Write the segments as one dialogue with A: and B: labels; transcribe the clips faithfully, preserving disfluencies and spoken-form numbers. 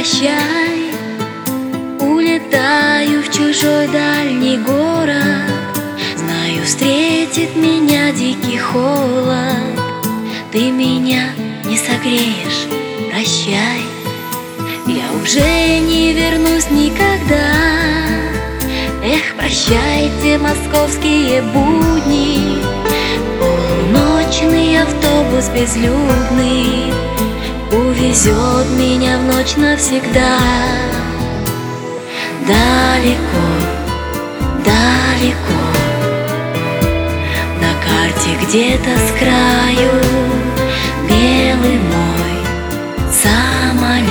A: прощай. Улетаю в чужой дальний город, знаю, встретит меня дикий холод. Ты меня не согреешь, прощай. Я уже не вернусь никогда. Эх, прощайте, московские будни, полуночный автобус безлюдный увезет меня в ночь навсегда. Далеко, далеко, на карте где-то с краю белый мой самолет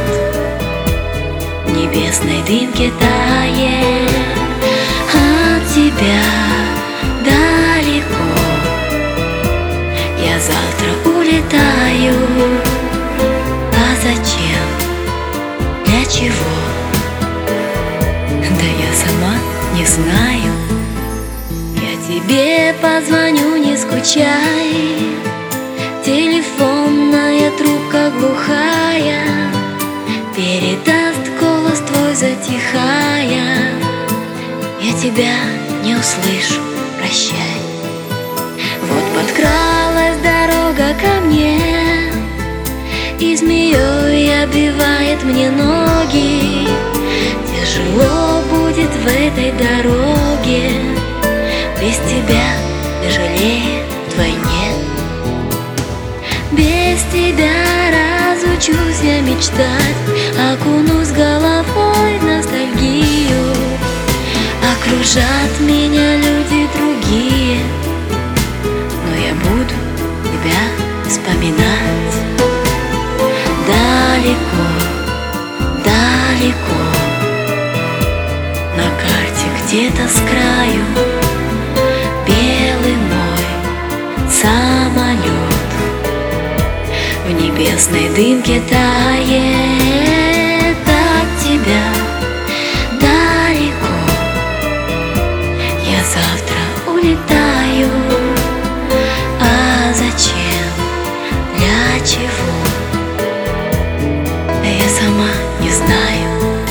A: в небесной дымке тает. От тебя далеко я завтра улетаю. А зачем? Для чего? Да я сама не знаю. Я тебе позвоню, не скучай. Телефонная трубка глухая передаст голос твой затихая. Я тебя не услышу, прощай. Вот подкралась дорога ко мне, и змеей обвивает мне ноги. Тяжело будет в этой дороге, без тебя тяжелее вдвойне. Без тебя разучусь я мечтать, окунусь головой в ностальгию. Окружат меня люди другие, но я буду тебя вспоминать. Далеко, далеко, на карте где-то с краю белый мой самолет в небесной дымке тает. От тебя далеко я завтра улетаю. А зачем? Для чего? Я сама не знаю.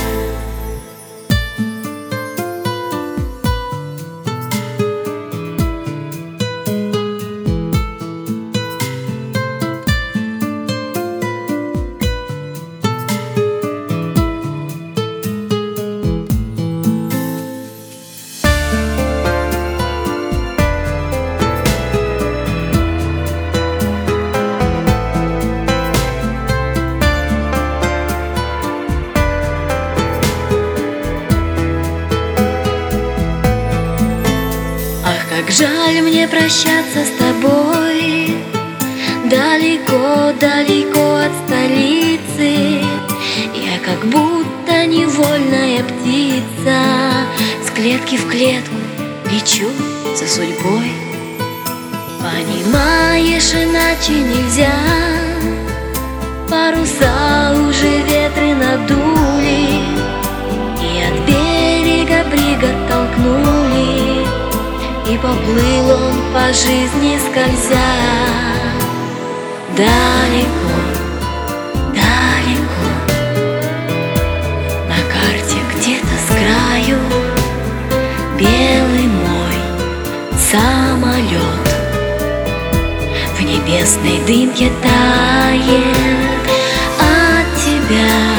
A: Как жаль мне прощаться с тобой, далеко, далеко от столицы. Я как будто невольная птица, с клетки в клетку лечу за судьбой. Понимаешь, иначе нельзя, паруса уже ветры надули, и от берега брига толкнули. И поплыл он по жизни скользя. Далеко, далеко, на карте где-то с краю белый мой самолет в небесной дымке тает. От тебя